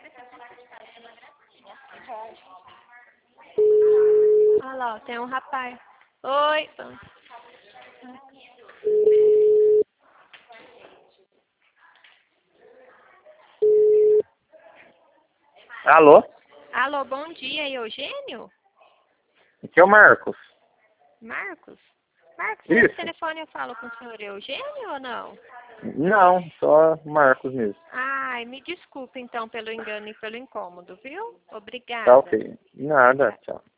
Olha lá, tem um rapaz. Oi. Alô? Alô, bom dia, Eugênio? Aqui é o Marcos. Marcos? Marcos, Isso. esse telefone eu falo com o senhor Eugênio ou não? Não, só Marcos mesmo. Ai, me desculpe então pelo engano e pelo incômodo, viu? Tá Obrigada. ok. Nada, tchau.